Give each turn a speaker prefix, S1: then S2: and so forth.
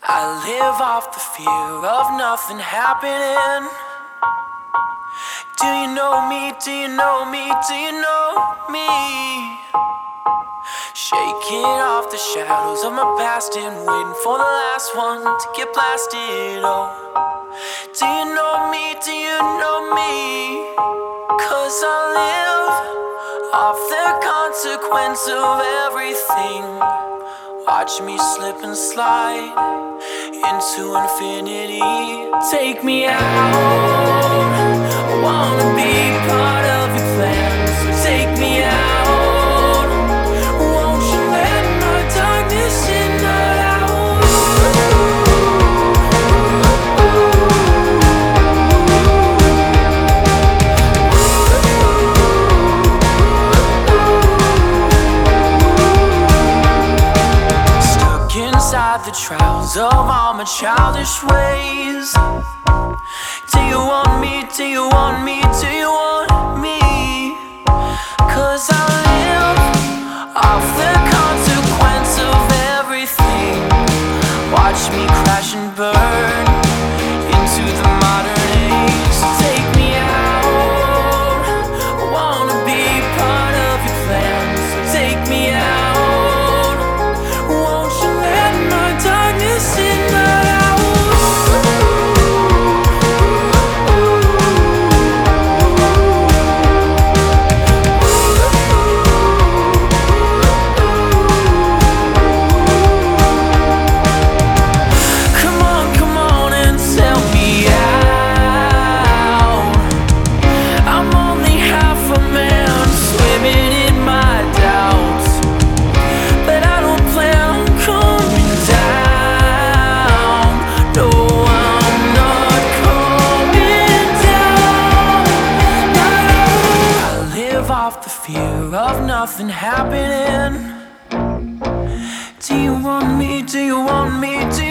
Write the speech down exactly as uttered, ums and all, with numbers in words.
S1: I live off the fear of nothing happening. Do you know me? Do you know me? Do you know me? Shaking off the shadows of my past and waiting for the last one to get blasted. Oh, do you know me? Do you know me? Cause I live off the consequence of everything. Watch me slip and slide into infinity. Take me out, I wanna be part of your plan. So take me out, won't you let my darkness in the inside the trials of all my childish ways. Do you want me? Do you want me? Do you want me? Cause I live off the consequence of everything. Watch me crash and burn into the modern age. So take me out, I wanna be part of your plan. So take me out, darkness in the Come on, come on and tell me out. I'm only half a man swimming in my doubts, but I don't plan on coming down. No, I'm not coming down. No, I live off the fear of nothing happening. Do you want me? Do you want me? Do